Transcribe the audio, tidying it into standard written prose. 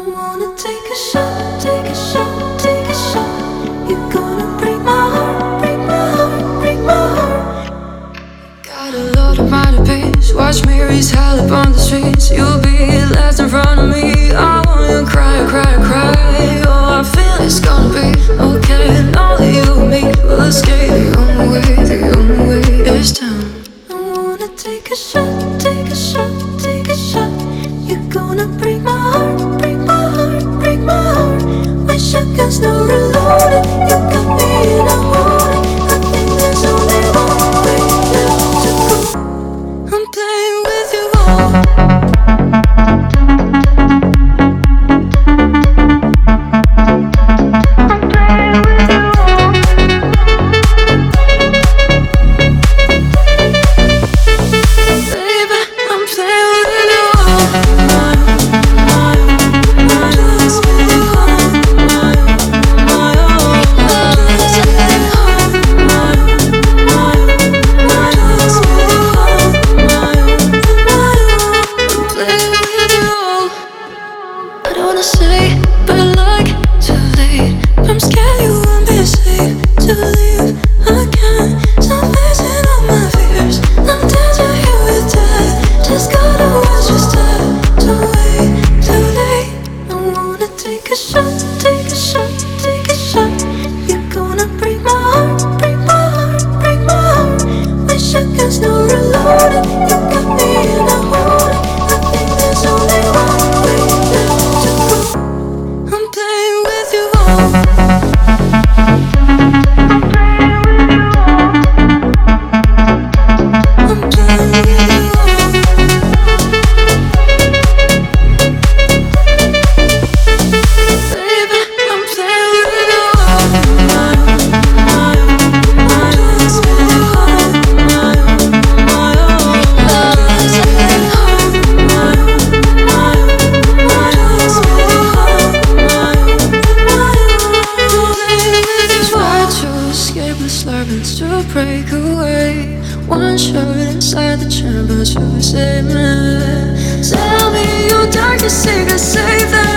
wanna take a shot, take a shot, take a shot. You're gonna break my heart, break my heart, break my heart. Got a lot of money, pace. Watch me raise hell up on the streets. You'll be last in front of me. I want you to cry, cry, cry. Oh, I feel it's gonna be okay. And all that you and me will escape. The only way is down. I wanna take a shot, take a shot, take a shot. You're gonna break my heart, break my heart, break my heart. My shotgun's no reloaded. You got me and I want it. I think there's only one way left to go. I'm playing with you all. To break away, one shot inside the chamber to save me. Tell me your darkest secret, save them.